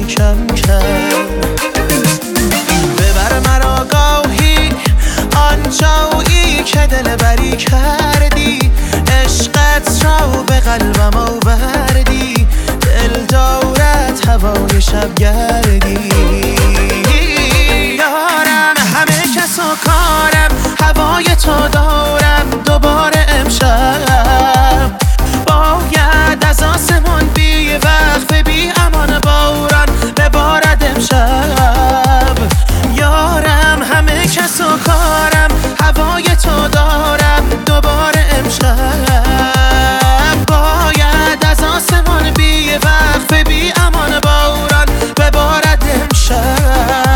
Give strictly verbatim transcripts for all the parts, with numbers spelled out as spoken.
کم کم. ببر مرا گاهی آنجایی که دل بری کردی، عشقت را به قلبم آوردی، دل دارد هوای شب گردی. یارم همه کس و کارم، هوای تو دارم دوباره امشب. باید از آسمان بی وقف بی امان باران ببارد امشب. یارم همه کس و کارم، هوای تو دارم دوباره امشب. باید از آسمان بی وقف بی امان باران ببارد امشب.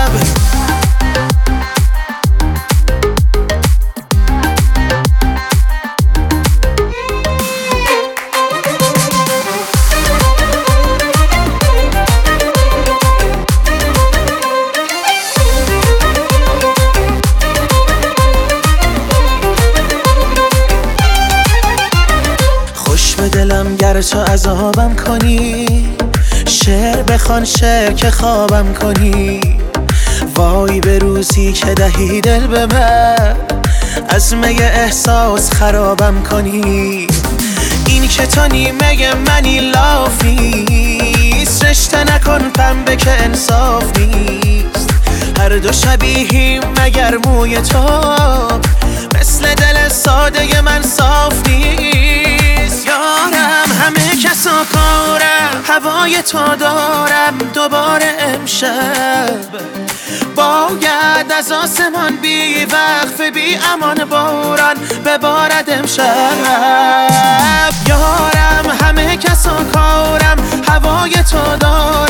به دلم گر تو عذابم کنی، شعر بخوان شعر که خوابم کنی. وای به روزی که دهی دل به من، از می احساس خرابم کنی. این که تو نیمه منی لاف نیست، رشته نکن پنبه که انصاف نیست. هر دو شبیهیم مگر موی تو، مثل دل ساده من صاف نیست. یارم همه کس و کارم، هوای تو دارم دوباره امشب. باید از آسمان بی وقف بی امان باران ببارد امشب. یارم همه کس و کارم، هوای تو دارم